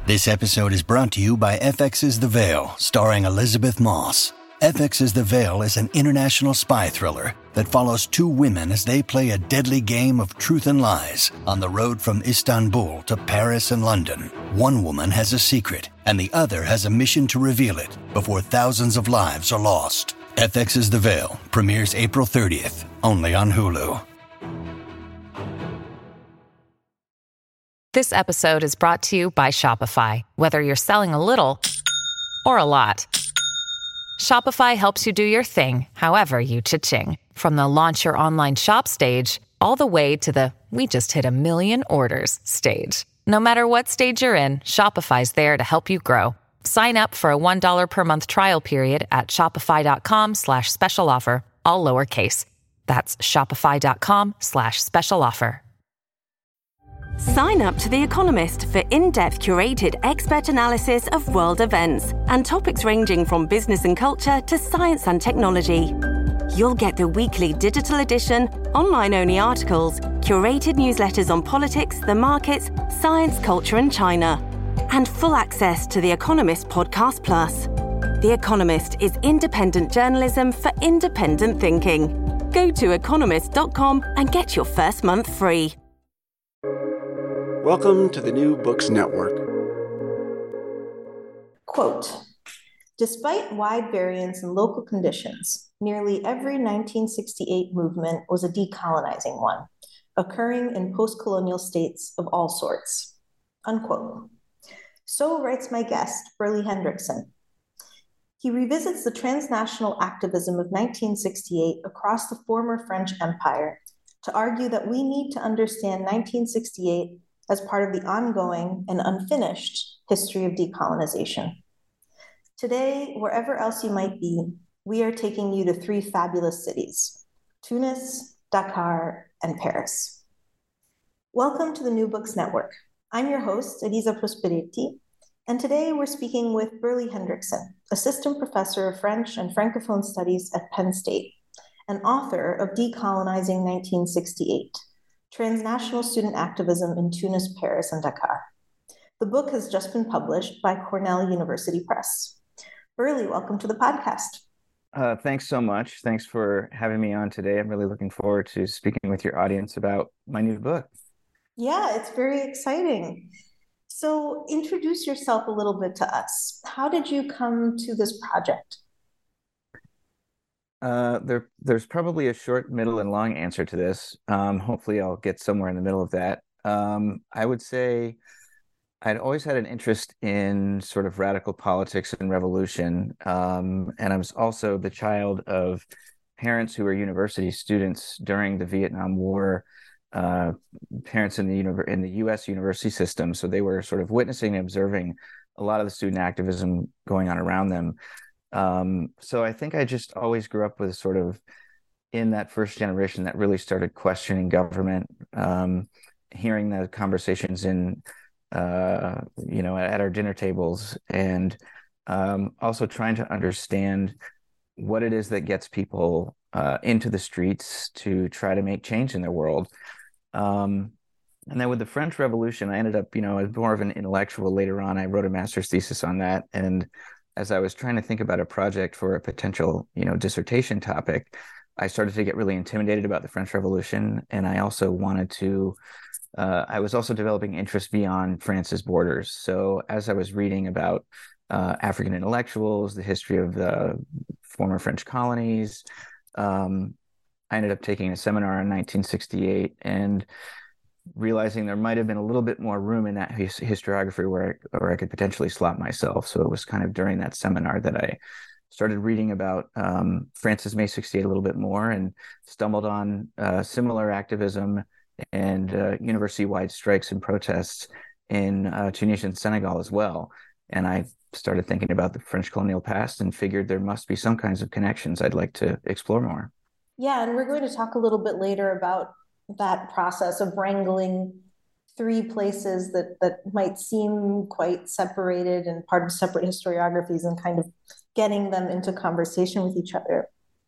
This episode is brought to you by FX's The Veil, starring Elizabeth Moss. FX's The Veil is an international spy thriller that follows two women as they play a deadly game of truth and lies on the road from Istanbul to Paris and London. One woman has a secret, and the other has a mission to reveal it before thousands of lives are lost. FX's The Veil premieres April 30th, only on Hulu. This episode is brought to you by Shopify. Whether you're selling a little or a lot, Shopify helps you do your thing, however you cha-ching. From the launch your online shop stage, all the way to the we just hit 1 million orders stage. No matter what stage you're in, Shopify's there to help you grow. Sign up for a $1 per month trial period at shopify.com/special offer, all lowercase. That's shopify.com/special offer. Sign up to The Economist for in-depth curated expert analysis of world events and topics ranging from business and culture to science and technology. You'll get the weekly digital edition, online-only articles, curated newsletters on politics, the markets, science, culture and China, and full access to The Economist Podcast Plus. The Economist is independent journalism for independent thinking. Go to economist.com and get your first month free. Welcome to the New Books Network. Quote, despite wide variance in local conditions, nearly every 1968 movement was a decolonizing one, occurring in post-colonial states of all sorts. Unquote. So writes my guest, Burley Hendrickson. He revisits the transnational activism of 1968 across the former French Empire to argue that we need to understand 1968 as part of the ongoing and unfinished history of decolonization. Today, wherever else you might be, we are taking you to three fabulous cities, Tunis, Dakar, and Paris. Welcome to the New Books Network. I'm your host, Elisa Prosperetti, and today we're speaking with Burley Hendrickson, Assistant Professor of French and Francophone Studies at Penn State, and author of Decolonizing 1968, Transnational Student Activism in Tunis, Paris, and Dakar. The book has just been published by Cornell University Press. Burley, welcome to the podcast. Thanks so much. Thanks for having me on today. I'm really looking forward to speaking with your audience about my new book. Yeah, it's very exciting. So introduce yourself a little bit to us. How did you come to this project? There's probably a short, middle, and long answer to this. Hopefully I'll get somewhere in the middle of that. I would say I'd always had an interest in sort of radical politics and revolution. And I was also the child of parents who were university students during the Vietnam War, parents in the U.S. university system. So they were sort of witnessing and observing a lot of the student activism going on around them. So I think I just always grew up with sort of in that first generation that really started questioning government, hearing the conversations at our dinner tables, and also trying to understand what it is that gets people into the streets to try to make change in their world. And then with the French Revolution, I ended up, as more of an intellectual later on. I wrote a master's thesis on that, and as I was trying to think about a project for a potential, dissertation topic, I started to get really intimidated about the French Revolution. And I also wanted to, I was also developing interest beyond France's borders. So as I was reading about African intellectuals, the history of the former French colonies, I ended up taking a seminar in 1968 and realizing there might have been a little bit more room in that historiography where I could potentially slot myself. So it was kind of during that seminar that I started reading about France's May 68 a little bit more, and stumbled on similar activism and university-wide strikes and protests in Tunisia and Senegal as well. And I started thinking about the French colonial past and figured there must be some kinds of connections I'd like to explore more. Yeah, and we're going to talk a little bit later about that process of wrangling three places that might seem quite separated and part of separate historiographies and kind of getting them into conversation with each other.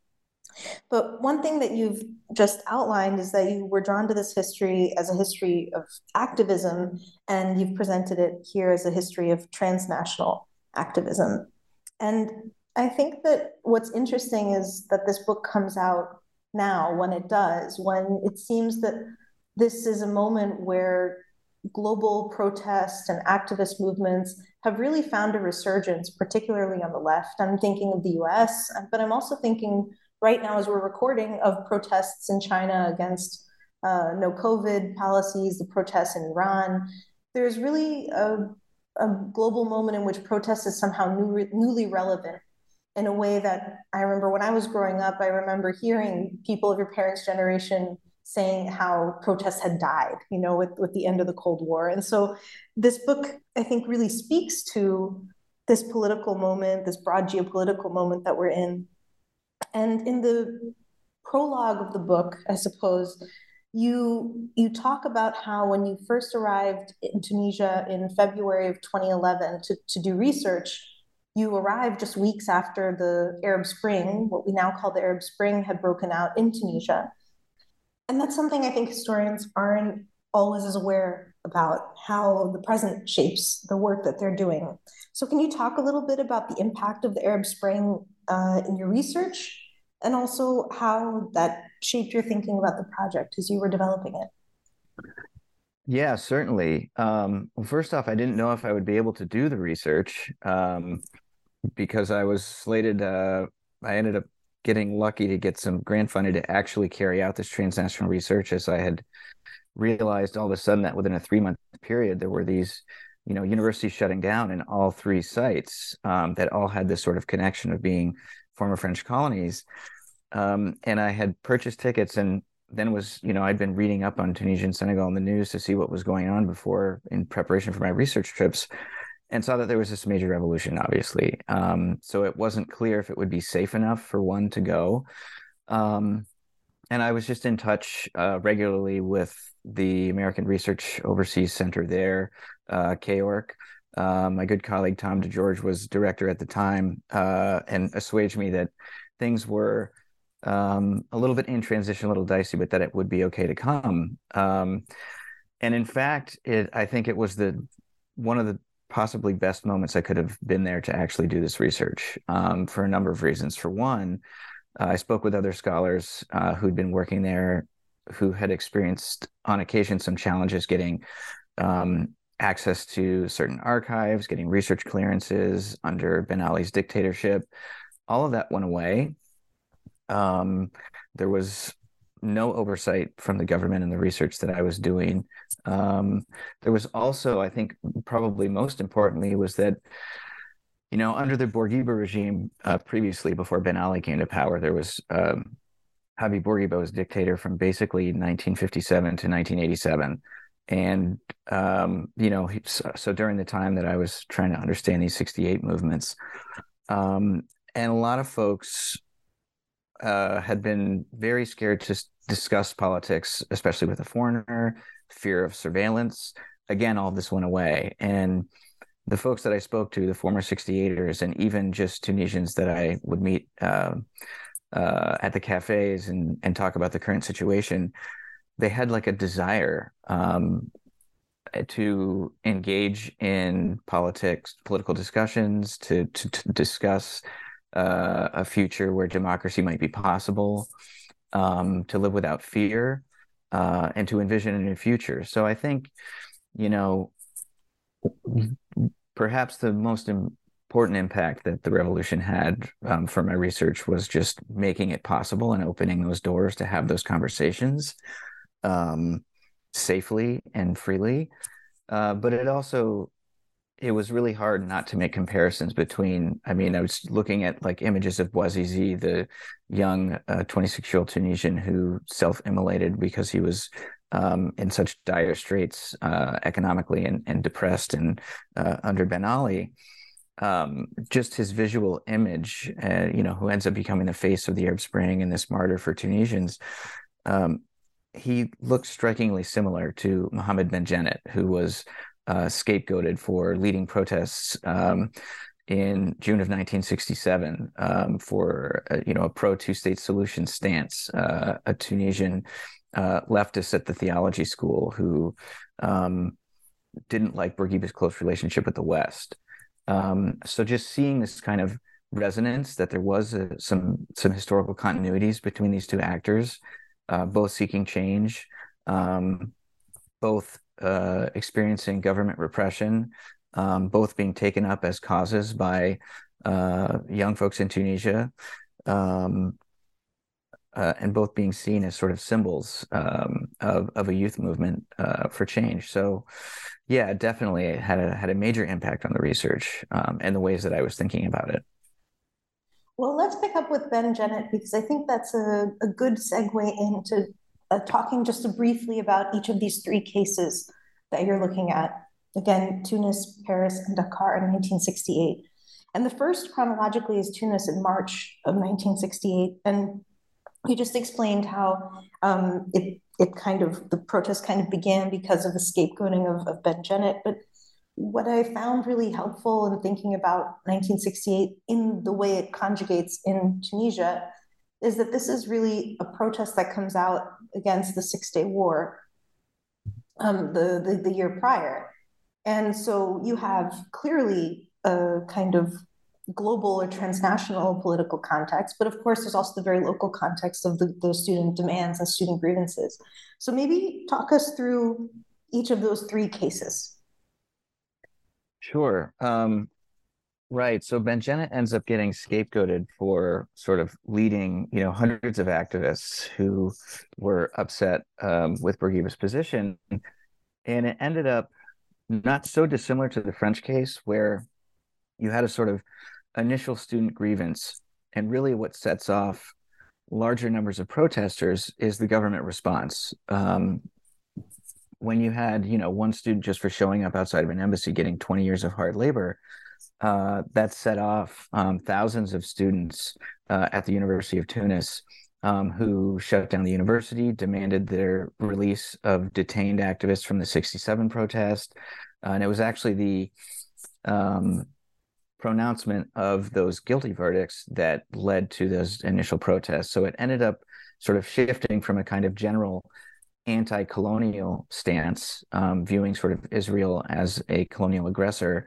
But one thing that you've just outlined is that you were drawn to this history as a history of activism, and you've presented it here as a history of transnational activism. And I think that what's interesting is that this book comes out now when it does, when it seems that this is a moment where global protests and activist movements have really found a resurgence, particularly on the left. I'm thinking of the US, but I'm also thinking right now as we're recording of protests in China against no COVID policies, the protests in Iran. There's really a global moment in which protest is somehow newly relevant in a way that I remember when I was growing up, I remember hearing people of your parents' generation saying how protests had died, with the end of the Cold War. And so this book, I think, really speaks to this political moment, this broad geopolitical moment that we're in. And in the prologue of the book, I suppose, you talk about how when you first arrived in Tunisia in February of 2011 to do research, you arrived just weeks after the Arab Spring, what we now call the Arab Spring, had broken out in Tunisia. And that's something I think historians aren't always as aware about, how the present shapes the work that they're doing. So can you talk a little bit about the impact of the Arab Spring in your research, and also how that shaped your thinking about the project as you were developing it? Yeah, certainly. Well, first off, I didn't know if I would be able to do the research because I was slated. I ended up getting lucky to get some grant funding to actually carry out this transnational research, as I had realized all of a sudden that within a 3-month period, there were these, universities shutting down in all 3 sites that all had this sort of connection of being former French colonies. And I had purchased tickets and then I'd been reading up on Tunisia and Senegal in the news to see what was going on before in preparation for my research trips, and saw that there was this major revolution, obviously. So it wasn't clear if it would be safe enough for one to go. And I was just in touch regularly with the American Research Overseas Center there, KORC. My good colleague, Tom DeGeorge, was director at the time and assuaged me that things were a little bit in transition, a little dicey, but that it would be okay to come. And in fact, I think it was one of the possibly best moments I could have been there to actually do this research for a number of reasons. For one, I spoke with other scholars who'd been working there, who had experienced on occasion some challenges getting access to certain archives, getting research clearances under Ben Ali's dictatorship. All of that went away. There was no oversight from the government in the research that I was doing. There was also, I think, probably most importantly, was that, under the Bourguiba regime previously, before Ben Ali came to power, there was Habib Bourguiba was dictator from basically 1957 to 1987. And, so during the time that I was trying to understand these 68 movements, and a lot of folks had been very scared to discuss politics, especially with a foreigner, fear of surveillance. Again, all this went away. And the folks that I spoke to, the former 68ers, and even just Tunisians that I would meet at the cafes and talk about the current situation, they had like a desire to engage in political discussions, to discuss a future where democracy might be possible, to live without fear, and to envision a new future. So I think, perhaps the most important impact that the revolution had for my research was just making it possible and opening those doors to have those conversations safely and freely. But it was really hard not to make comparisons between, I was looking at like images of Bouazizi, the young 26-year-old Tunisian who self-immolated because he was in such dire straits economically and depressed and under Ben Ali. Just his visual image, who ends up becoming the face of the Arab Spring and this martyr for Tunisians. He looked strikingly similar to Mohammed Ben Jennet, who was scapegoated for leading protests in June of 1967 for a pro two-state solution stance, a Tunisian leftist at the theology school who didn't like Bourguiba's close relationship with the West. So just seeing this kind of resonance that there was some historical continuities between these two actors, both seeking change, both experiencing government repression, both being taken up as causes by young folks in Tunisia, and both being seen as sort of symbols of a youth movement for change. So, yeah, definitely it had a major impact on the research and the ways that I was thinking about it. Well, let's pick up with Ben Jennett, because I think that's a good segue into talking just briefly about each of these three cases that you're looking at. Again, Tunis, Paris, and Dakar in 1968. And the first chronologically is Tunis in March of 1968. And you just explained how the protest kind of began because of the scapegoating of Ben Jennett. But what I found really helpful in thinking about 1968 in the way it conjugates in Tunisia is that this is really a protest that comes out against the Six-Day War the year prior. And so you have clearly a kind of global or transnational political context, but of course there's also the very local context of the student demands and student grievances. So maybe talk us through each of those three cases. Sure. Right. So Ben Jennett ends up getting scapegoated for sort of leading, hundreds of activists who were upset with Bourguiba's position. And it ended up not so dissimilar to the French case, where you had a sort of initial student grievance. And really what sets off larger numbers of protesters is the government response. When you had, one student just for showing up outside of an embassy getting 20 years of hard labor, that set off thousands of students at the University of Tunis who shut down the university, demanded their release of detained activists from the 67 protest. And it was actually the pronouncement of those guilty verdicts that led to those initial protests. So it ended up sort of shifting from a kind of general anti-colonial stance, viewing sort of Israel as a colonial aggressor,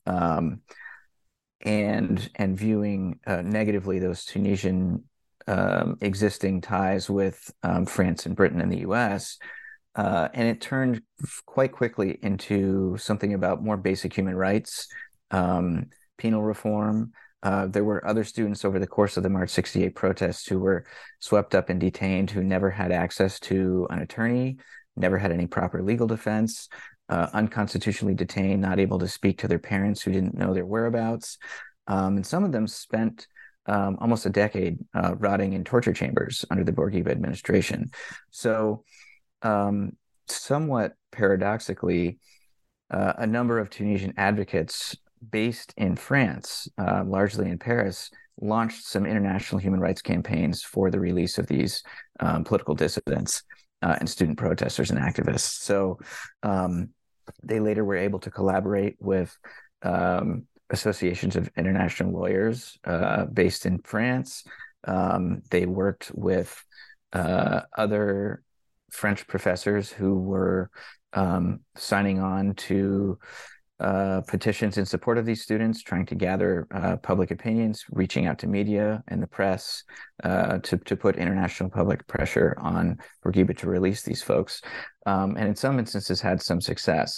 and viewing negatively those Tunisian existing ties with France and Britain and the US. And it turned quite quickly into something about more basic human rights, penal reform. There were other students over the course of the March 68 protests who were swept up and detained, who never had access to an attorney, never had any proper legal defense, unconstitutionally detained, not able to speak to their parents who didn't know their whereabouts. And some of them spent almost a decade rotting in torture chambers under the Bourguiba administration. So somewhat paradoxically, a number of Tunisian advocates based in France, largely in Paris, launched some international human rights campaigns for the release of these political dissidents and student protesters and activists. So they later were able to collaborate with associations of international lawyers based in France. They worked with other French professors who were signing on to petitions in support of these students, trying to gather public opinions, reaching out to media and the press to put international public pressure on Bourguiba to release these folks, and in some instances had some success.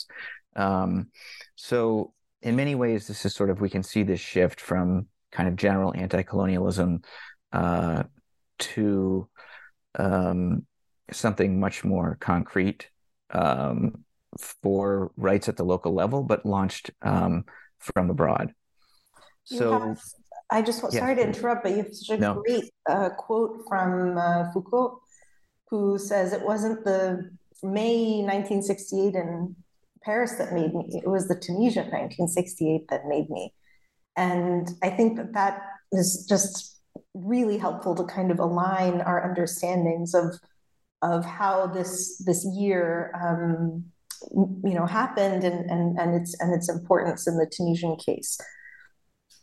So in many ways, this is sort of, we can see this shift from kind of general anti-colonialism to something much more concrete for rights at the local level, but launched from abroad. Sorry to interrupt, but you have such a great quote from Foucault, who says it wasn't the May 1968 in Paris that made me, it was the Tunisia 1968 that made me. And I think that is just really helpful to kind of align our understandings of how this year happened and its importance in the Tunisian case.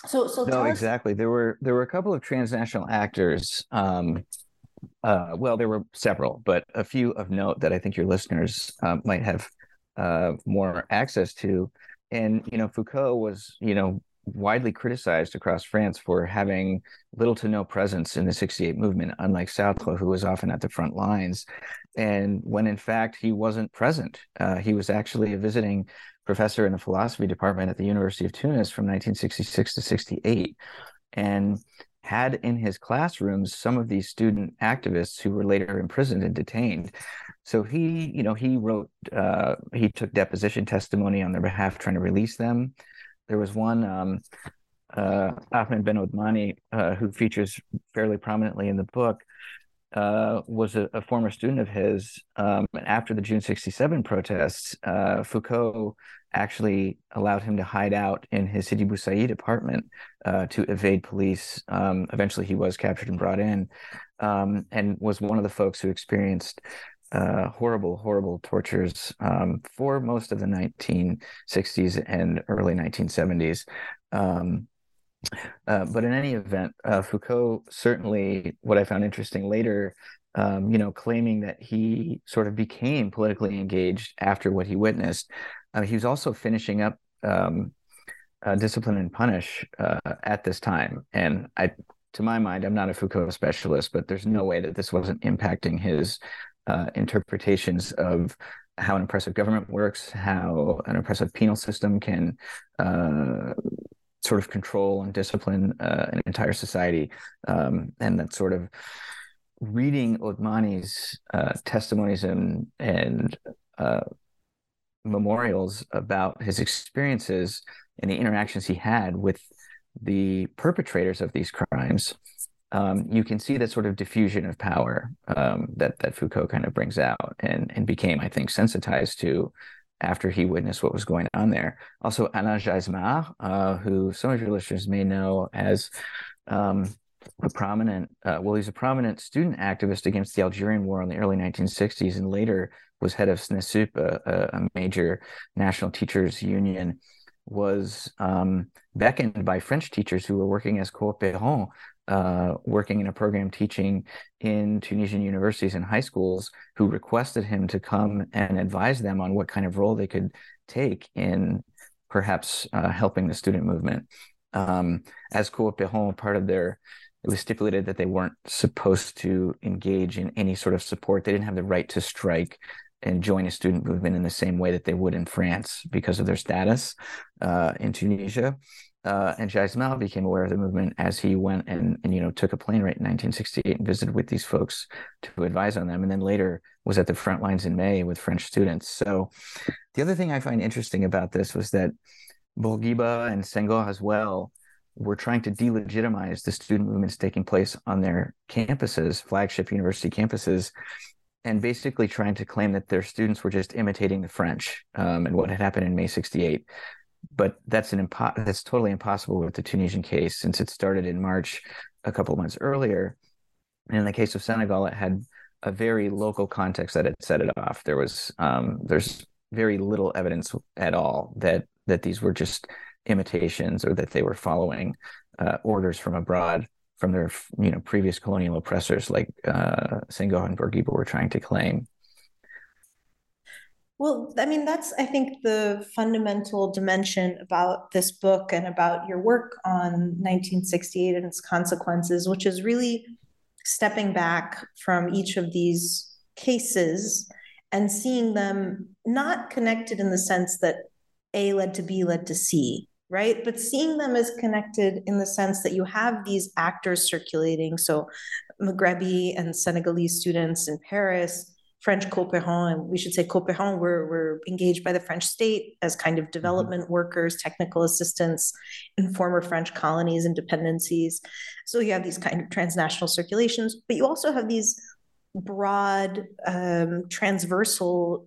So No, tell us. exactly. There were a couple of transnational actors. Well, there were several, but a few of note that I think your listeners might have more access to. And Foucault was widely criticized across France for having little to no presence in the '68 movement, unlike Sartre, who was often at the front lines. And when in fact he wasn't present, he was actually a visiting professor in the philosophy department at the University of Tunis from 1966 to '68, and had in his classrooms some of these student activists who were later imprisoned and detained. So he wrote, he took deposition testimony on their behalf, trying to release them. There was one, Ahmed Ben Odmani, who features fairly prominently in the book, was a former student of his. And after the June '67 protests, Foucault actually allowed him to hide out in his Sidi Bou Said apartment to evade police. Eventually, he was captured and brought in, and was one of the folks who experienced horrible, horrible tortures for most of the 1960s and early 1970s. But in any event, Foucault certainly, what I found interesting later, claiming that he sort of became politically engaged after what he witnessed. He was also finishing up Discipline and Punish at this time. And to my mind, I'm not a Foucault specialist, but there's no way that this wasn't impacting his interpretations of how an oppressive government works, how an oppressive penal system can sort of control and discipline an entire society. And that sort of reading Odmani's testimonies and memorials about his experiences and the interactions he had with the perpetrators of these crimes, you can see that sort of diffusion of power that Foucault kind of brings out and became, I think, sensitized to after he witnessed what was going on there. Also, Alain Geismar, who some of your listeners may know as he's a prominent student activist against the Algerian War in the early 1960s, and later was head of SNESUP, a major national teachers union, was beckoned by French teachers who were working as coopérants, working in a program teaching in Tunisian universities and high schools, who requested him to come and advise them on what kind of role they could take in perhaps helping the student movement. As coopérants, it was stipulated that they weren't supposed to engage in any sort of support. They didn't have the right to strike and join a student movement in the same way that they would in France because of their status in Tunisia. And Geismar became aware of the movement as he went and took a plane ride in 1968 and visited with these folks to advise on them, and then later was at the front lines in May with French students. So the other thing I find interesting about this was that Bourguiba and Senghor as well were trying to delegitimize the student movements taking place on their campuses, flagship university campuses, and basically trying to claim that their students were just imitating the French and what had happened in May '68. But that's totally impossible with the Tunisian case, since it started in March a couple of months earlier. And in the case of Senegal, it had a very local context that had set it off. There's very little evidence at all that these were just imitations or that they were following orders from abroad from their previous colonial oppressors like Senghor and Bourguiba were trying to claim. Well, I mean, that's, I think, the fundamental dimension about this book and about your work on 1968 and its consequences, which is really stepping back from each of these cases and seeing them not connected in the sense that A led to B led to C, right? But seeing them as connected in the sense that you have these actors circulating. So Maghrebi and Senegalese students in Paris, French coopérants, and we should say coopérants were engaged by the French state as kind of development workers, technical assistants in former French colonies and dependencies. So you have these kind of transnational circulations, but you also have these broad, transversal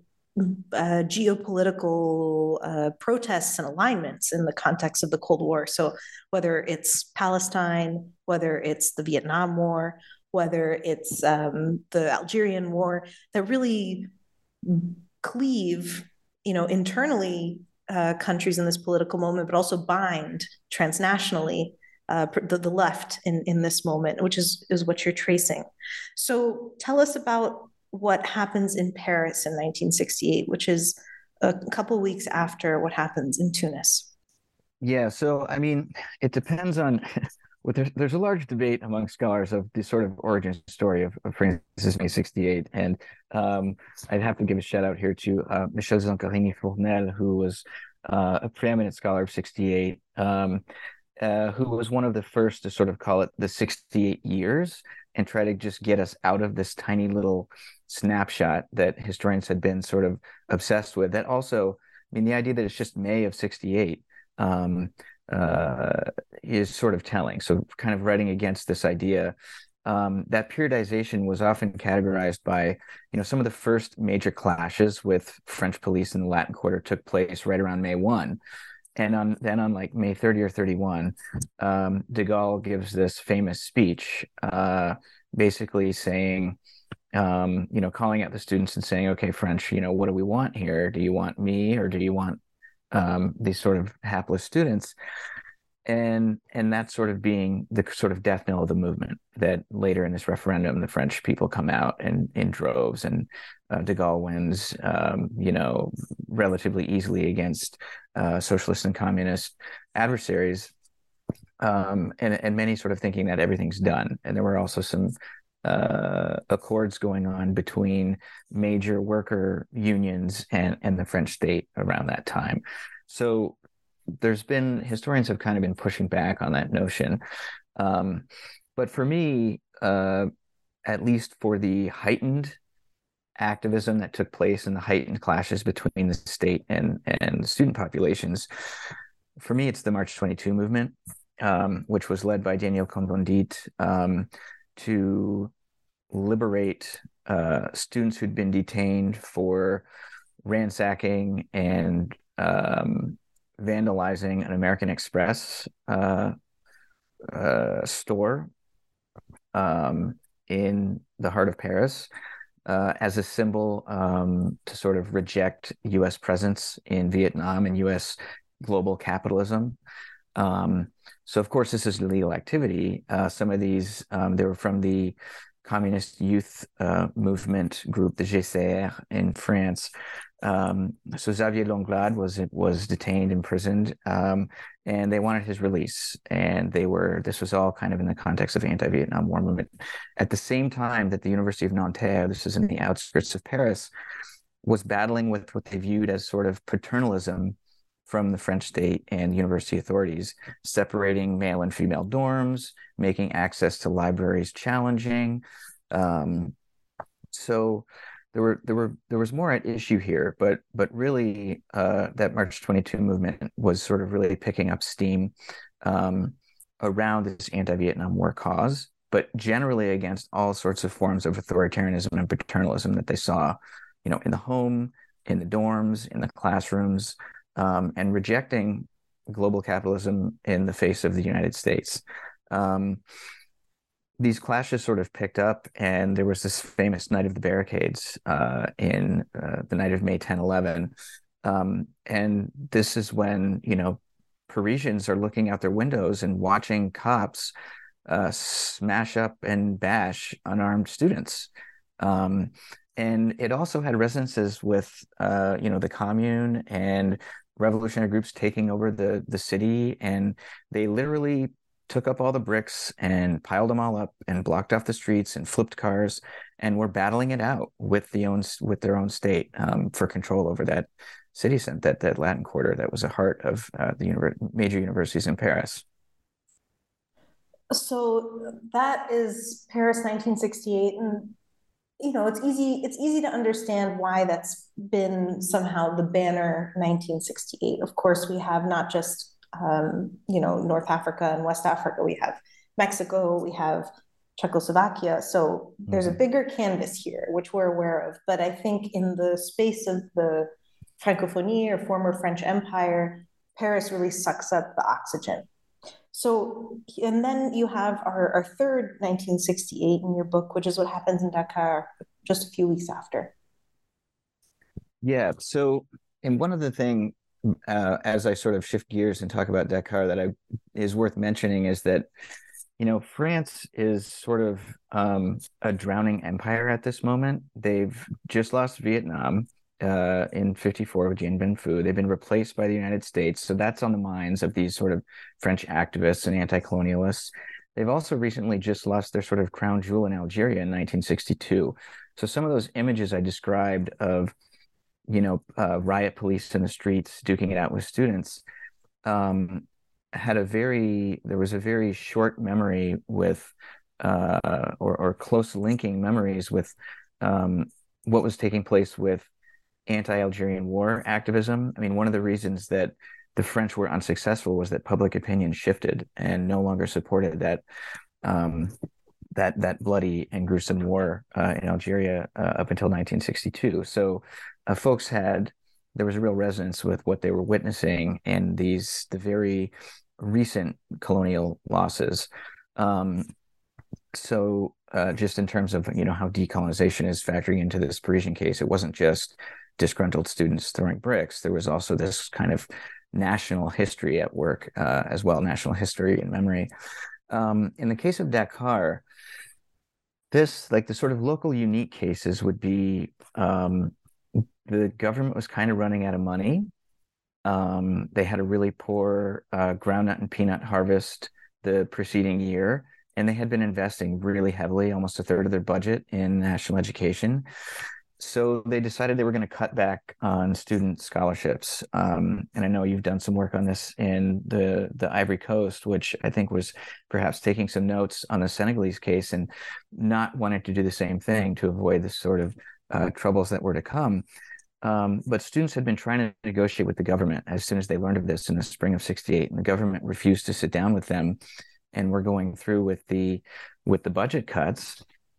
geopolitical protests and alignments in the context of the Cold War. So whether it's Palestine, whether it's the Vietnam War, whether it's the Algerian War, that really cleave, internally countries in this political moment, but also bind transnationally the left in this moment, which is what you're tracing. So tell us about what happens in Paris in 1968, which is a couple weeks after what happens in Tunis. Yeah, so I mean, it depends on there's a large debate among scholars of the sort of origin story of Francis May 68. And I'd have to give a shout out here to Michel Zancarini-Fournel, who was a preeminent scholar of 68, who was one of the first to sort of call it the 68 years and try to just get us out of this tiny little snapshot that historians had been sort of obsessed with. That also, I mean, the idea that it's just May of 68 is sort of telling. So kind of writing against this idea. That periodization was often categorized by, some of the first major clashes with French police in the Latin Quarter took place right around May 1. And then on like May 30 or 31, de Gaulle gives this famous speech, basically saying, calling out the students and saying, okay, French, what do we want here? Do you want me, or do you want these sort of hapless students? And that sort of being the sort of death knell of the movement, that later in this referendum, the French people come out in droves, and de Gaulle wins, relatively easily against socialist and communist adversaries, and many sort of thinking that everything's done. And there were also some accords going on between major worker unions and the French state around that time. So historians have kind of been pushing back on that notion. But for me, at least for the heightened activism that took place and the heightened clashes between the state and the student populations, for me, it's the March 22 movement, which was led by Daniel Cohn-Bendit, to liberate students who'd been detained for ransacking and vandalizing an American Express store in the heart of Paris as a symbol to sort of reject U.S. presence in Vietnam and U.S. global capitalism. So, of course, this is illegal activity. Some of these, they were from the communist youth movement group, the GCR in France. So Xavier Langlade was detained, imprisoned, and they wanted his release. And this was all kind of in the context of anti-Vietnam War movement. At the same time that the University of Nanterre, this is in the outskirts of Paris, was battling with what they viewed as sort of paternalism from the French state and university authorities, separating male and female dorms, making access to libraries challenging. So there was more at issue here, but really that March 22 movement was sort of really picking up steam around this anti-Vietnam War cause, but generally against all sorts of forms of authoritarianism and paternalism that they saw, in the home, in the dorms, in the classrooms, and rejecting global capitalism in the face of the United States. These clashes sort of picked up, and there was this famous Night of the Barricades in the night of May 10/11. And this is when, Parisians are looking out their windows and watching cops smash up and bash unarmed students. And it also had resonances with, the commune and revolutionary groups taking over the city, and they literally took up all the bricks and piled them all up and blocked off the streets and flipped cars, and were battling it out with their own state for control over that city center, that Latin Quarter that was the heart of the major universities in Paris. So that is Paris 1968, and it's easy to understand why that's been somehow the banner 1968. Of course, we have not just North Africa and West Africa. We have Mexico, we have Czechoslovakia. So there's a bigger canvas here, which we're aware of. But I think in the space of the Francophonie or former French Empire, Paris really sucks up the oxygen. So, and then you have our third 1968 in your book, which is what happens in Dakar just a few weeks after. Yeah. So, and one of the things as I sort of shift gears and talk about Dakar, is worth mentioning is that, France is sort of a drowning empire at this moment. They've just lost Vietnam in 54 with Dien Bien Phu. They've been replaced by the United States. So that's on the minds of these sort of French activists and anti-colonialists. They've also recently just lost their sort of crown jewel in Algeria in 1962. So some of those images I described of, riot police in the streets duking it out with students, there was a very short memory with, or close linking memories with what was taking place with anti-Algerian war activism. I mean, one of the reasons that the French were unsuccessful was that public opinion shifted and no longer supported that bloody and gruesome war in Algeria up until 1962. So there was a real resonance with what they were witnessing in the very recent colonial losses. Just in terms of how decolonization is factoring into this Parisian case, it wasn't just disgruntled students throwing bricks. There was also this kind of national history at work as well, national history and memory. In the case of Dakar, the sort of local unique cases would be the government was kind of running out of money. They had a really poor groundnut and peanut harvest the preceding year, and they had been investing really heavily, almost a third of their budget, in national education. So they decided they were going to cut back on student scholarships. And I know you've done some work on this in the Ivory Coast, which I think was perhaps taking some notes on the Senegalese case and not wanting to do the same thing to avoid the sort of troubles that were to come. But students had been trying to negotiate with the government as soon as they learned of this in the spring of '68, and the government refused to sit down with them, and we're going through with the budget cuts.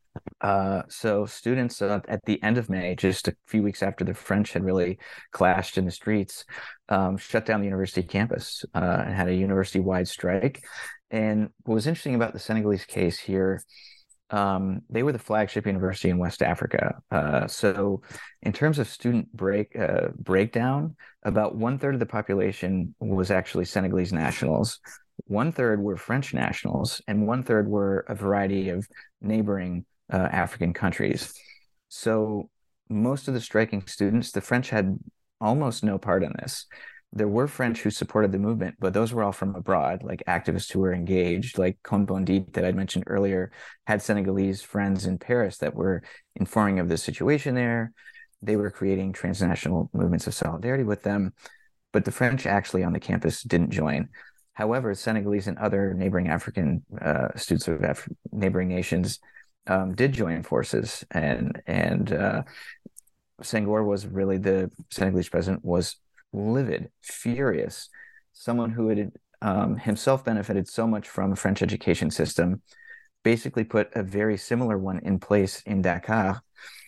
So students at the end of May, just a few weeks after the French had really clashed in the streets, shut down the university campus and had a university-wide strike. And what was interesting about the Senegalese case here, they were the flagship university in West Africa. So in terms of student breakdown, about 1/3 of the population was actually Senegalese nationals. 1/3 were French nationals, and 1/3 were a variety of neighboring African countries. So most of the striking students, the French had almost no part in this. There were French who supported the movement, but those were all from abroad, like activists who were engaged, like Cohn-Bendit that I'd mentioned earlier, had Senegalese friends in Paris that were informing of the situation there. They were creating transnational movements of solidarity with them, but the French actually on the campus didn't join. However, Senegalese and other neighboring African students of neighboring nations did join forces, and Senghor was really, the Senegalese president was livid, furious, someone who had himself benefited so much from the French education system, basically put a very similar one in place in Dakar,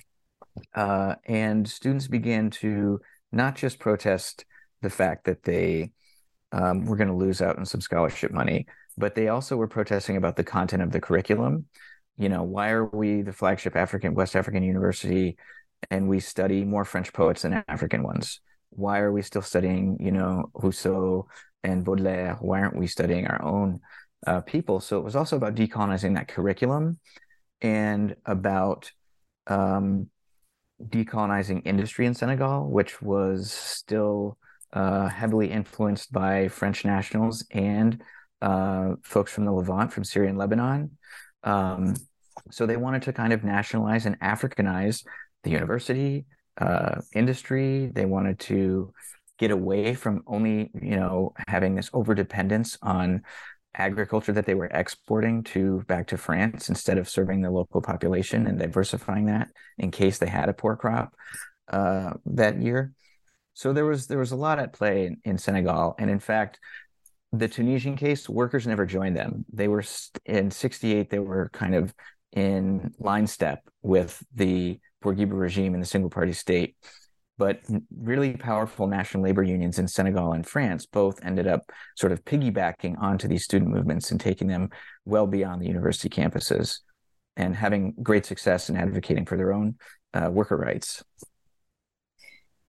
and students began to not just protest the fact that they were going to lose out on some scholarship money, but they also were protesting about the content of the curriculum. Why are we the flagship West African university and we study more French poets than African ones? Why are we still studying, Rousseau and Baudelaire? Why aren't we studying our own people? So it was also about decolonizing that curriculum and about decolonizing industry in Senegal, which was still heavily influenced by French nationals and folks from the Levant, from Syria and Lebanon. So they wanted to kind of nationalize and Africanize the university, industry. They wanted to get away from only, having this overdependence on agriculture that they were exporting back to France instead of serving the local population and diversifying that in case they had a poor crop that year. So there was a lot at play in Senegal. And in fact, the Tunisian case, workers never joined them. They were in '68, they were kind of in line step with the Bourguiba regime and the single party state. But really powerful national labor unions in Senegal and France both ended up sort of piggybacking onto these student movements and taking them well beyond the university campuses and having great success in advocating for their own worker rights.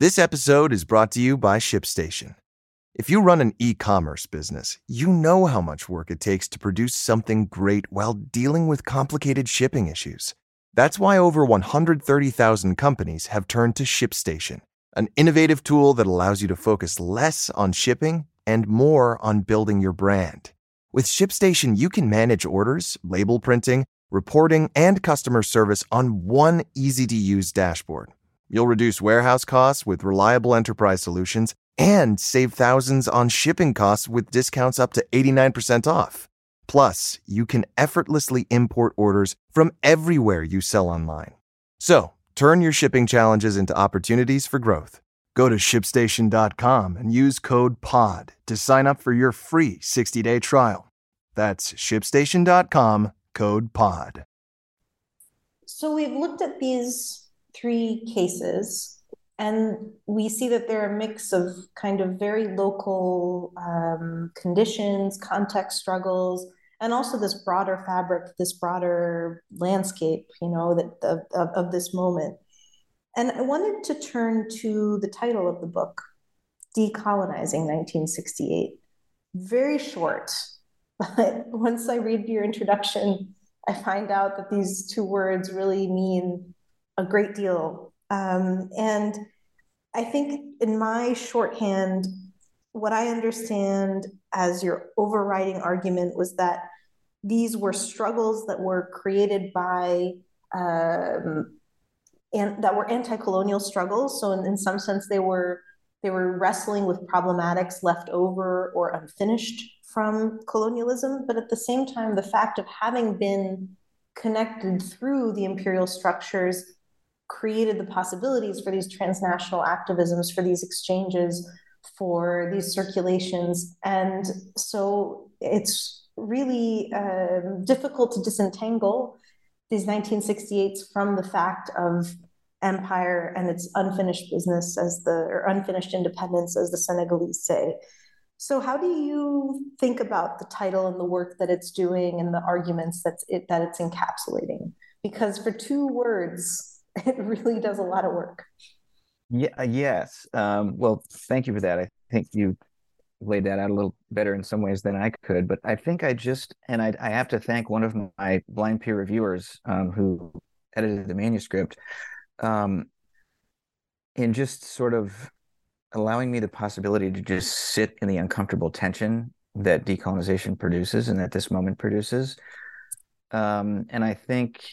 This episode is brought to you by ShipStation. If you run an e-commerce business, you know how much work it takes to produce something great while dealing with complicated shipping issues. That's why over 130,000 companies have turned to ShipStation, an innovative tool that allows you to focus less on shipping and more on building your brand. With ShipStation, you can manage orders, label printing, reporting, and customer service on one easy-to-use dashboard. You'll reduce warehouse costs with reliable enterprise solutions and save thousands on shipping costs with discounts up to 89% off. Plus, you can effortlessly import orders from everywhere you sell online. So, turn your shipping challenges into opportunities for growth. Go to ShipStation.com and use code POD to sign up for your free 60-day trial. That's ShipStation.com, code POD. So we've looked at these 3 cases, and we see that they're a mix of kind of very local conditions, context struggles, and also this broader fabric, this broader landscape, of this moment. And I wanted to turn to the title of the book, Decolonizing 1968. Very short, but once I read your introduction, I find out that these 2 words really mean a great deal. And I think in my shorthand, what I understand as your overriding argument was that these were struggles that were created by and that were anti-colonial struggles. So in some sense, they were wrestling with problematics left over or unfinished from colonialism. But at the same time, the fact of having been connected through the imperial structures created the possibilities for these transnational activisms, for these exchanges, for these circulations. And so it's really difficult to disentangle these 1968s from the fact of empire and its unfinished business or unfinished independence, as the Senegalese say. So how do you think about the title and the work that it's doing and the arguments that it's encapsulating? Because for 2 words, it really does a lot of work. Yeah, yes. Well, thank you for that. I think you laid that out a little better in some ways than I could, but I think I have to thank one of my blind peer reviewers who edited the manuscript in just sort of allowing me the possibility to just sit in the uncomfortable tension that decolonization produces and that this moment produces. And I think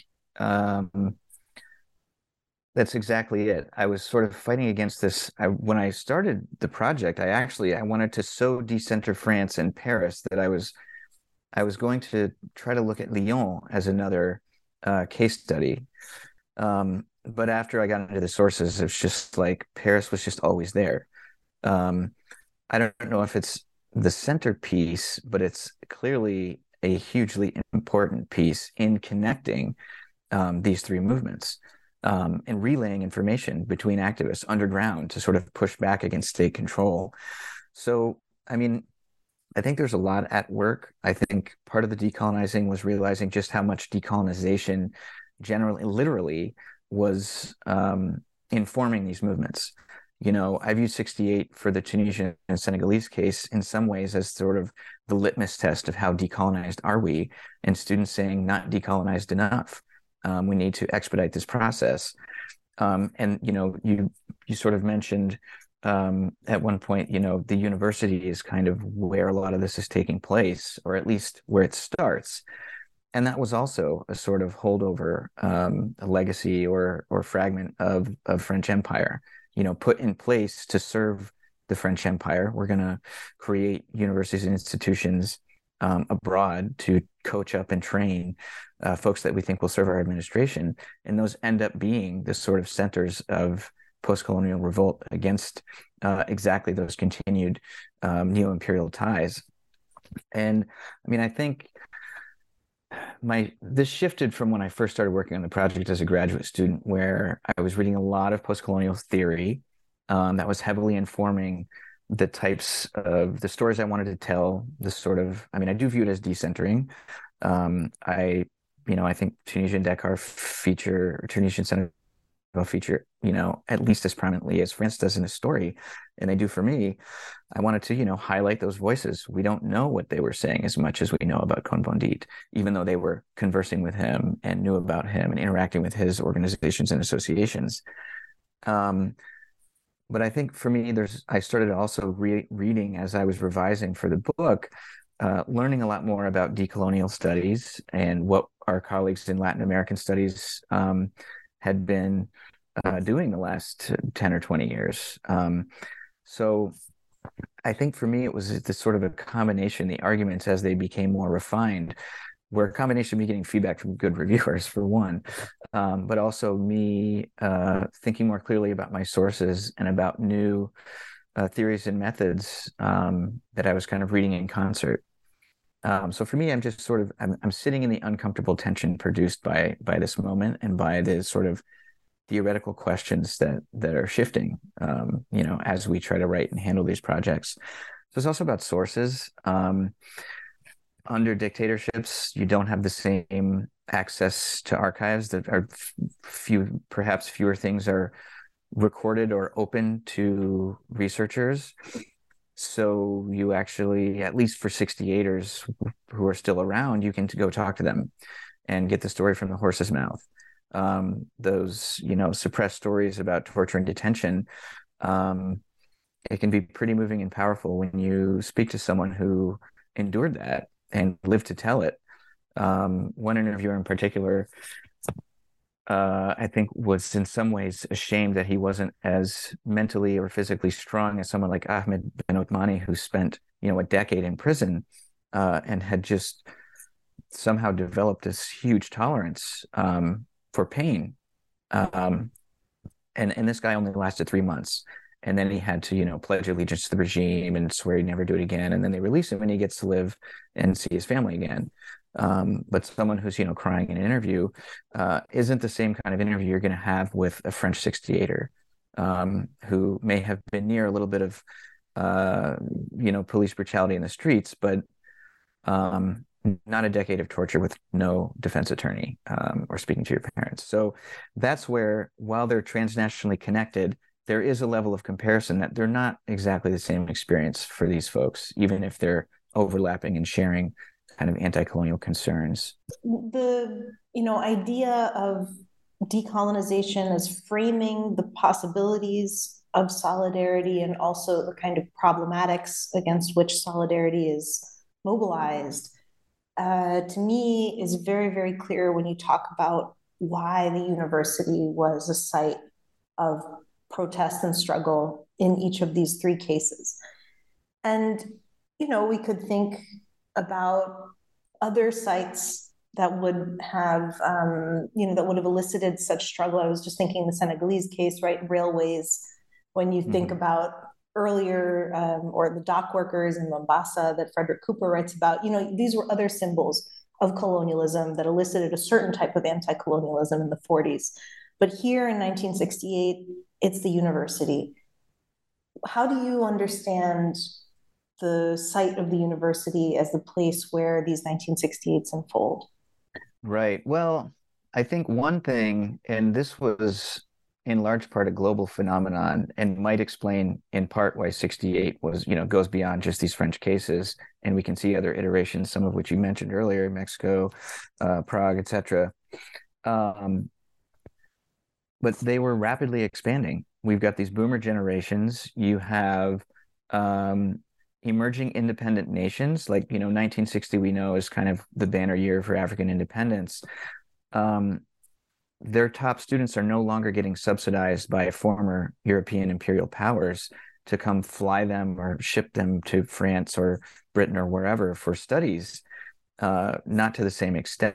that's exactly it. I was sort of fighting against this. When I started the project, I wanted to so decenter France and Paris that I was going to try to look at Lyon as another case study. But after I got into the sources, it's just like Paris was just always there. I don't know if it's the centerpiece, but it's clearly a hugely important piece in connecting these 3 movements. And relaying information between activists underground to sort of push back against state control. So, I mean, I think there's a lot at work. I think part of the decolonizing was realizing just how much decolonization generally, literally, was informing these movements. I view 68 for the Tunisian and Senegalese case in some ways as sort of the litmus test of how decolonized are we, and students saying not decolonized enough. We need to expedite this process. And, you sort of mentioned at one point, the university is kind of where a lot of this is taking place, or at least where it starts. And that was also a sort of holdover, a legacy or fragment of French Empire, put in place to serve the French Empire. We're going to create universities and institutions abroad to coach up and train folks that we think will serve our administration. And those end up being the sort of centers of post-colonial revolt against exactly those continued neo-imperial ties. And I mean, I think this shifted from when I first started working on the project as a graduate student, where I was reading a lot of post-colonial theory that was heavily informing the types of the stories I wanted to tell. This sort of, I mean, I do view it as decentering. I think Tunisian Dakar feature, or Tunisian Senegal feature, at least as prominently as France does in his story, and they do for me. I wanted to, highlight those voices. We don't know what they were saying as much as we know about Cohn-Bendit, even though they were conversing with him and knew about him and interacting with his organizations and associations. But I think for me, I started also reading as I was revising for the book, learning a lot more about decolonial studies and what our colleagues in Latin American studies had been doing the last 10 or 20 years. So I think for me, it was this sort of a combination, the arguments as they became more refined, were a combination of me getting feedback from good reviewers, for one, but also me thinking more clearly about my sources and about new theories and methods that I was kind of reading in concert. So for me, I'm just sort of, I'm sitting in the uncomfortable tension produced by this moment and by the sort of theoretical questions that are shifting, as we try to write and handle these projects. So it's also about sources. Under dictatorships, you don't have the same access to archives. That are perhaps fewer things are recorded or open to researchers. So you actually, at least for 68ers who are still around, you can go talk to them and get the story from the horse's mouth. Those, suppressed stories about torture and detention, it can be pretty moving and powerful when you speak to someone who endured that and lived to tell it. One interviewer in particular, I think, was in some ways ashamed that he wasn't as mentally or physically strong as someone like Ahmed Ben Othmani, who spent, a decade in prison and had just somehow developed this huge tolerance for pain. And this guy only lasted 3 months. And then he had to, pledge allegiance to the regime and swear he'd never do it again. And then they release him and he gets to live and see his family again. But someone who's, crying in an interview isn't the same kind of interview you're going to have with a French 68er who may have been near a little bit of, police brutality in the streets, but not a decade of torture with no defense attorney or speaking to your parents. So that's where, while they're transnationally connected, there is a level of comparison that they're not exactly the same experience for these folks, even if they're overlapping and sharing kind of anti-colonial concerns. The idea of decolonization as framing the possibilities of solidarity and also the kind of problematics against which solidarity is mobilized, to me is very, very clear when you talk about why the university was a site of protest and struggle in each of these three cases. And, we could think about other sites that would have, that would have elicited such struggle. I was just thinking the Senegalese case, right? Railways, when you think about earlier, or the dock workers in Mombasa that Frederick Cooper writes about, these were other symbols of colonialism that elicited a certain type of anti-colonialism in the 40s. But here in 1968, it's the university. How do you understand the site of the university as the place where these 1968s unfold? Right. Well, I think one thing, and this was in large part a global phenomenon and might explain in part why 68 was, goes beyond just these French cases. And we can see other iterations, some of which you mentioned earlier, Mexico, Prague, etc. But they were rapidly expanding. We've got these boomer generations. You have emerging independent nations, like, 1960 we know is kind of the banner year for African independence. Their top students are no longer getting subsidized by former European imperial powers to come fly them or ship them to France or Britain or wherever for studies, not to the same extent.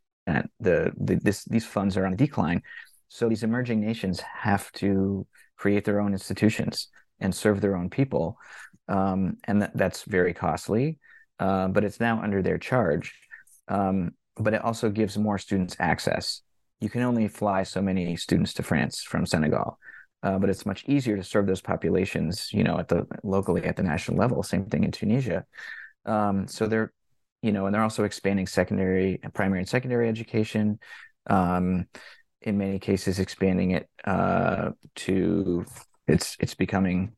These funds are on a decline. So these emerging nations have to create their own institutions and serve their own people. And that's very costly, but it's now under their charge. But it also gives more students access. You can only fly so many students to France from Senegal, but it's much easier to serve those populations, locally at the national level. Same thing in Tunisia. So they're, and they're also expanding primary and secondary education. in many cases expanding it to it's becoming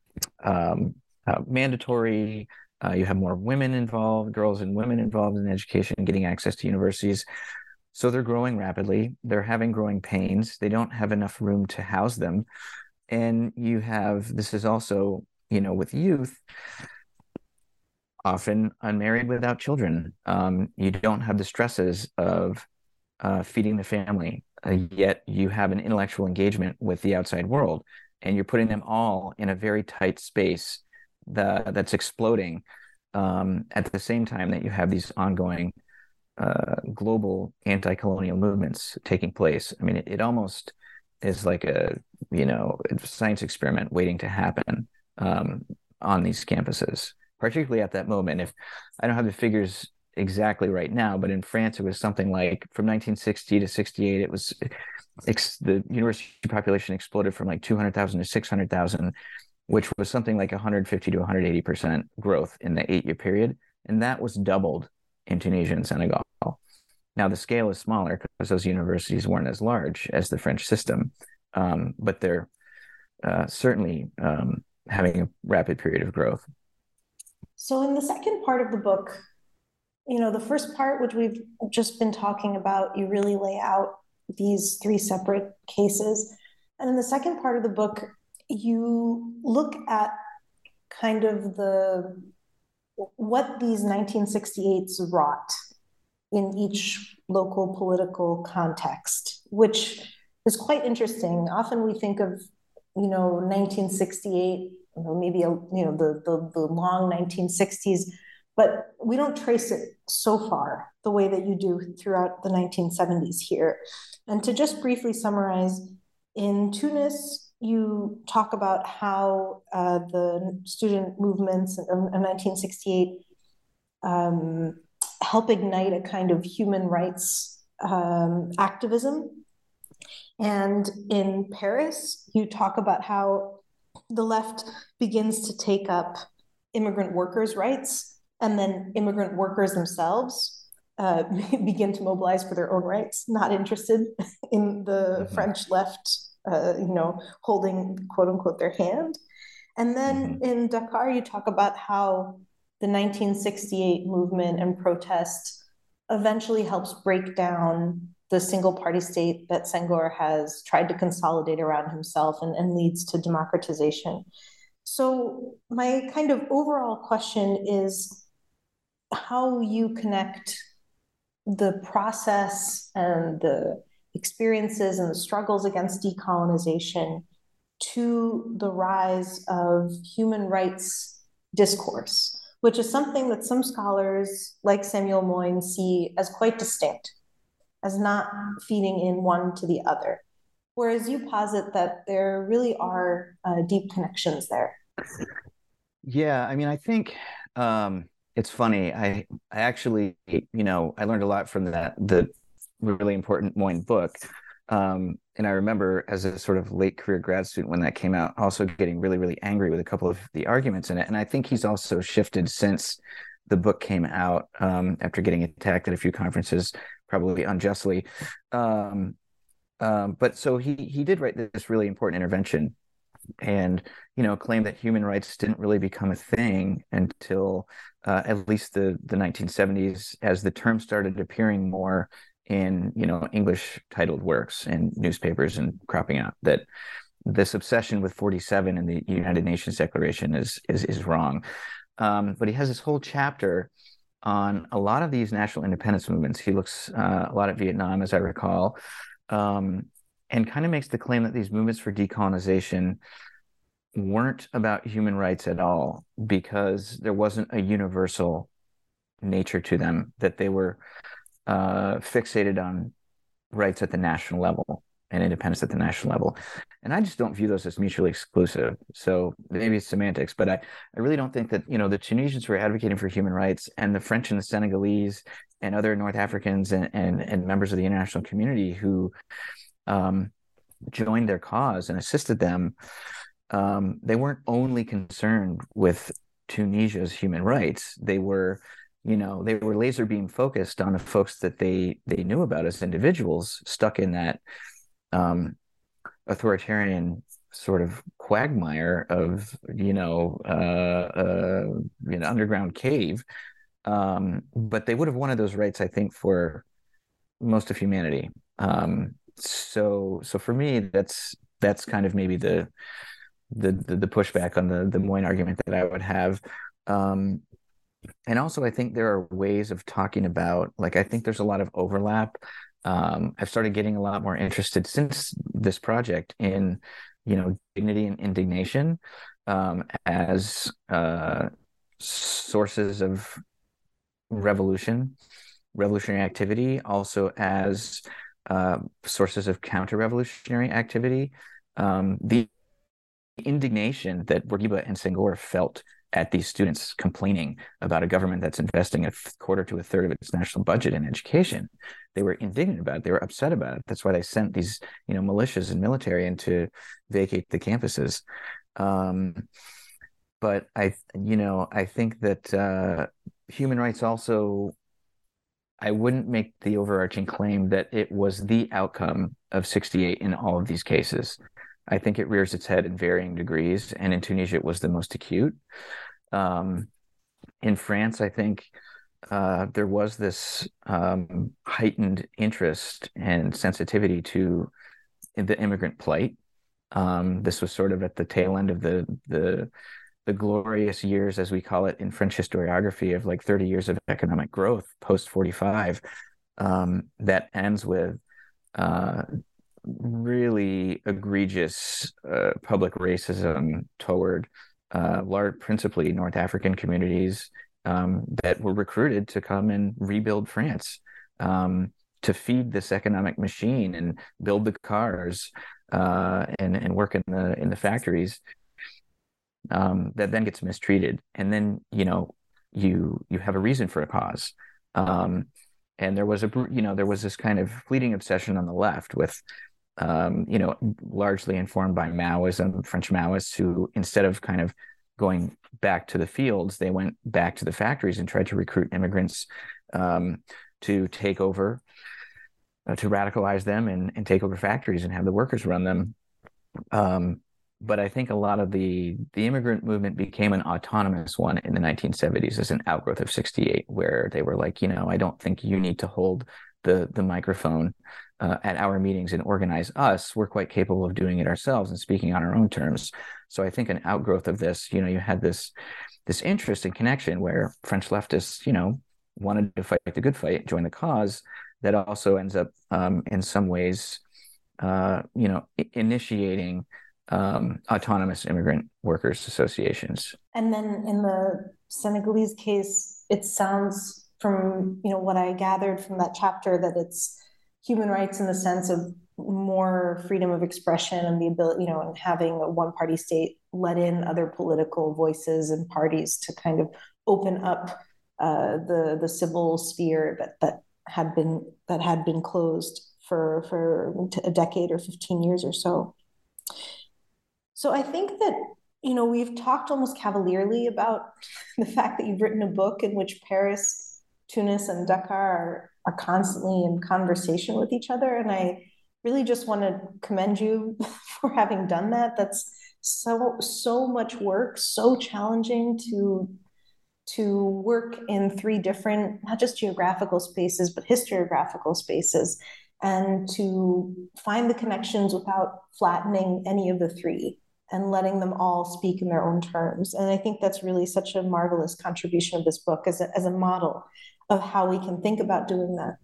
mandatory. You have more women involved, girls and women involved in education, getting access to universities. So they're growing rapidly. They're having growing pains. They don't have enough room to house them. And this is also, with youth, often unmarried without children. You don't have the stresses of feeding the family, yet you have an intellectual engagement with the outside world, and you're putting them all in a very tight space that's exploding at the same time that you have these ongoing global anti-colonial movements taking place. I mean, it almost is like a science experiment waiting to happen on these campuses, particularly at that moment. If I don't have the figures exactly right now, but in France, it was something like from 1960 to 68, it was the university population exploded from like 200,000 to 600,000, which was something like 150 to 180% growth in the 8-year period. And that was doubled in Tunisia and Senegal. Now, the scale is smaller because those universities weren't as large as the French system, but they're certainly having a rapid period of growth. So in the second part of the book, the first part, which we've just been talking about, you really lay out these 3 separate cases. And in the second part of the book, you look at kind of what these 1968s wrought in each local political context, which is quite interesting. Often we think of, 1968, maybe the long 1960s, but we don't trace it so far the way that you do throughout the 1970s here. And to just briefly summarize, in Tunis, you talk about how the student movements of 1968 help ignite a kind of human rights activism. And in Paris, you talk about how the left begins to take up immigrant workers' rights, and then immigrant workers themselves begin to mobilize for their own rights, not interested in the French left, holding, quote unquote, their hand. And then in Dakar, you talk about how the 1968 movement and protest eventually helps break down the single party state that Senghor has tried to consolidate around himself and leads to democratization. So my kind of overall question is how you connect the process and the experiences and the struggles against decolonization to the rise of human rights discourse, which is something that some scholars like Samuel Moyn see as quite distinct, as not feeding in one to the other. Whereas you posit that there really are deep connections there. Yeah, I mean, I think it's funny. I actually, I learned a lot from the really important Moyn book. And I remember as a sort of late career grad student when that came out, also getting really, really angry with a couple of the arguments in it. And I think he's also shifted since the book came out, after getting attacked at a few conferences, probably unjustly. But so he did write this really important intervention and, claimed that human rights didn't really become a thing until at least the 1970s, as the term started appearing more in, English titled works and newspapers and cropping out, that this obsession with 47 in the United Nations Declaration is wrong. But he has this whole chapter on a lot of these national independence movements. He looks a lot at Vietnam, as I recall, and kind of makes the claim that these movements for decolonization weren't about human rights at all, because there wasn't a universal nature to them, that they were fixated on rights at the national level and independence at the national level. And I just don't view those as mutually exclusive. So maybe it's semantics, but I really don't think that, the Tunisians who are advocating for human rights and the French and the Senegalese and other North Africans and members of the international community who joined their cause and assisted them, they weren't only concerned with Tunisia's human rights. They were laser beam focused on the folks that they knew about as individuals stuck in that authoritarian sort of quagmire of underground cave, but they would have wanted those rights, I think, for most of humanity. So for me, that's kind of maybe the pushback on the Moyne argument that I would have. And also, I think there are ways of talking about, like, I think there's a lot of overlap. I've started getting a lot more interested since this project in, dignity and indignation as sources of revolutionary activity, also as sources of counter-revolutionary activity. The indignation that Bourguiba and Senghor felt at these students complaining about a government that's investing a quarter to a third of its national budget in education. They were indignant about it. They were upset about it. That's why they sent these, militias and military in to vacate the campuses. But I think that human rights also, I wouldn't make the overarching claim that it was the outcome of 68 in all of these cases. I think it rears its head in varying degrees, and in Tunisia it was the most acute. In France, I think there was this heightened interest and sensitivity to the immigrant plight. This was sort of at the tail end of the glorious years, as we call it in French historiography, of like 30 years of economic growth post 45, that ends with really egregious public racism toward principally North African communities that were recruited to come and rebuild France, to feed this economic machine and build the cars and work in the factories, that then gets mistreated. And then, you have a reason for a cause. And there was this kind of fleeting obsession on the left with, largely informed by Maoism, French Maoists, who, instead of kind of going back to the fields, they went back to the factories and tried to recruit immigrants to take over, to radicalize them and take over factories and have the workers run them. But I think a lot of the immigrant movement became an autonomous one in the 1970s as an outgrowth of 68, where they were like, I don't think you need to hold the microphone at our meetings and organize us. We're quite capable of doing it ourselves and speaking on our own terms. So I think an outgrowth of this, you had this interest and connection where French leftists, wanted to fight the good fight, join the cause, that also ends up in some ways, initiating autonomous immigrant workers associations. And then in the Senegalese case, it sounds from, what I gathered from that chapter, that it's human rights in the sense of more freedom of expression and the ability, and having a one-party state let in other political voices and parties to kind of open up the civil sphere that had been closed for a decade or 15 years or so. So I think that, we've talked almost cavalierly about the fact that you've written a book in which Paris, Tunis, and Dakar are constantly in conversation with each other. And I really just want to commend you for having done that. That's so much work, so challenging to work in three different, not just geographical spaces, but historiographical spaces, and to find the connections without flattening any of the three and letting them all speak in their own terms. And I think that's really such a marvelous contribution of this book as a model of how we can think about doing that.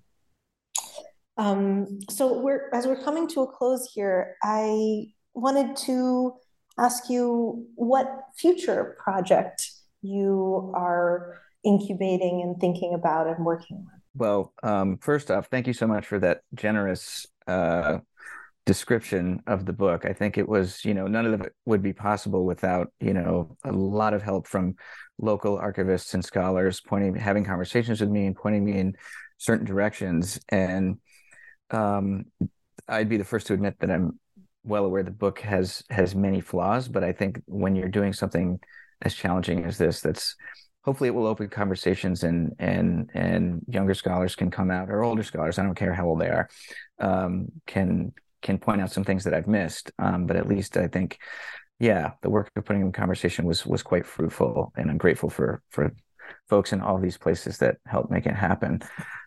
So as we're coming to a close here, I wanted to ask you what future project you are incubating and thinking about and working on. Well, first off, thank you so much for that generous description of the book. I think it was, none of it would be possible without, a lot of help from local archivists and scholars having conversations with me and pointing me in certain directions. And I'd be the first to admit that I'm well aware the book has many flaws, but I think when you're doing something as challenging as this, hopefully it will open conversations and younger scholars can come out, or older scholars, I don't care how old they are, can can point out some things that I've missed. But at least I think, yeah, the work of putting in conversation was quite fruitful, and I'm grateful for folks in all these places that helped make it happen.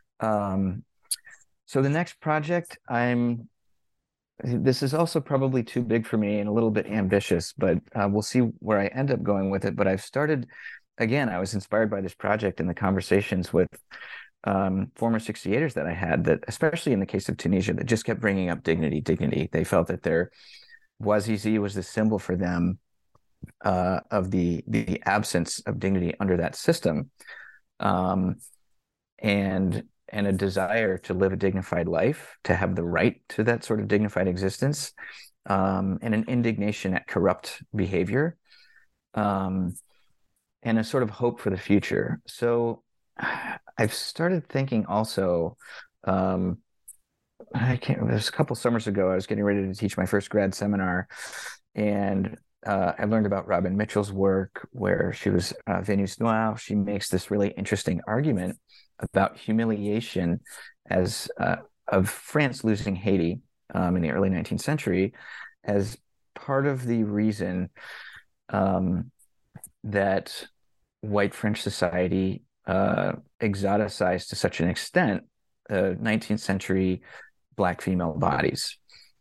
So the next project, this is also probably too big for me and a little bit ambitious, but we'll see where I end up going with it. But I've started, again, I was inspired by this project and the conversations with former 68ers that I had, that especially in the case of Tunisia, that just kept bringing up dignity. They felt that their Bouazizi was the symbol for them of the absence of dignity under that system, and a desire to live a dignified life, to have the right to that sort of dignified existence, and an indignation at corrupt behavior, and a sort of hope for the future. So I've started thinking also, there's a couple summers ago, I was getting ready to teach my first grad seminar, and I learned about Robin Mitchell's work, where she was Vénus Noire. She makes this really interesting argument about humiliation as of France losing Haiti in the early 19th century as part of the reason that white French society exoticized to such an extent 19th century Black female bodies.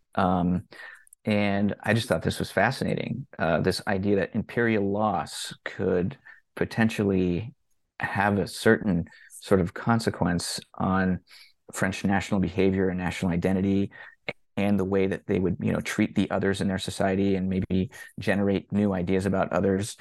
And I just thought this was fascinating, this idea that imperial loss could potentially have a certain sort of consequence on French national behavior and national identity, and the way that they would, treat the others in their society, and maybe generate new ideas about others.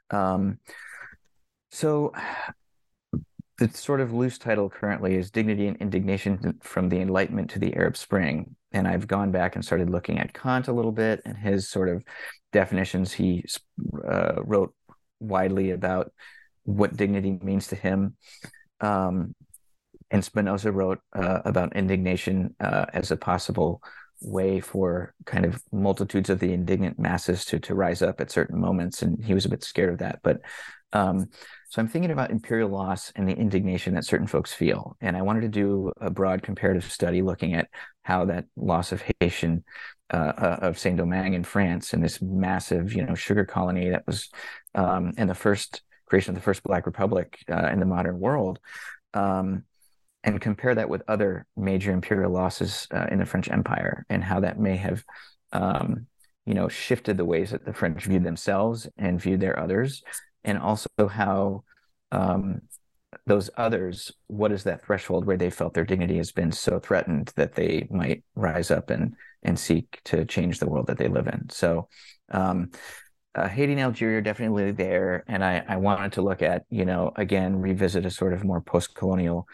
So the sort of loose title currently is Dignity and Indignation from the Enlightenment to the Arab Spring. And I've gone back and started looking at Kant a little bit and his sort of definitions. He wrote widely about what dignity means to him. And Spinoza wrote about indignation as a possible way for kind of multitudes of the indignant masses to rise up at certain moments. And he was a bit scared of that. But so I'm thinking about imperial loss and the indignation that certain folks feel. And I wanted to do a broad comparative study looking at how that loss of Haitian, of Saint-Domingue in France, and this massive, sugar colony that was, and the first creation of the first Black Republic in the modern world, and compare that with other major imperial losses in the French Empire, and how that may have, shifted the ways that the French viewed themselves and viewed their others. And also how those others, what is that threshold where they felt their dignity has been so threatened that they might rise up and seek to change the world that they live in. So Haiti and Algeria are definitely there. And I wanted to look at, again, revisit a sort of more post-colonial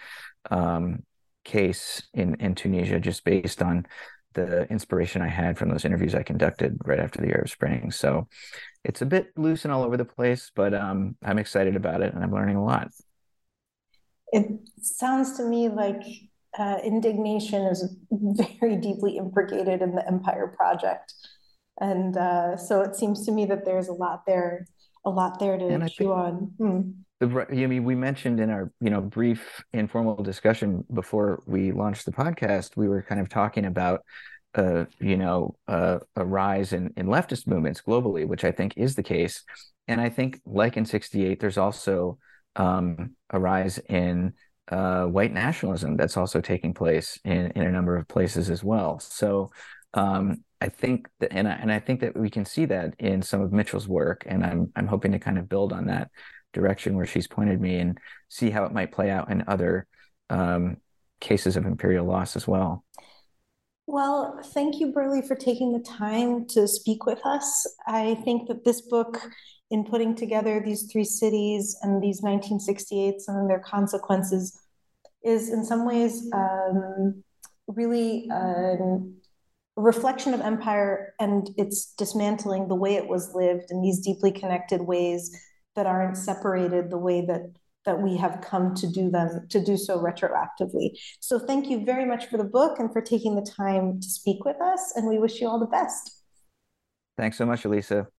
case in Tunisia, just based on the inspiration I had from those interviews I conducted right after the Arab Spring. So it's a bit loose and all over the place, but I'm excited about it, and I'm learning a lot. It sounds to me like indignation is very deeply implicated in the Empire Project. And so it seems to me that there's a lot there to chew on. We mentioned in our, brief informal discussion before we launched the podcast, we were kind of talking about, a rise in leftist movements globally, which I think is the case. And I think, like in 68, there's also a rise in white nationalism that's also taking place in a number of places as well. So I think that, and I think that we can see that in some of Mitchell's work, and I'm hoping to kind of build on that direction where she's pointed me, and see how it might play out in other cases of imperial loss as well. Well, thank you, Burley, for taking the time to speak with us. I think that this book, in putting together these three cities and these 1968s and their consequences, is in some ways really a reflection of empire and its dismantling, the way it was lived in these deeply connected ways that aren't separated the way that we have come to do so retroactively. So thank you very much for the book and for taking the time to speak with us, and we wish you all the best. Thanks so much, Elisa.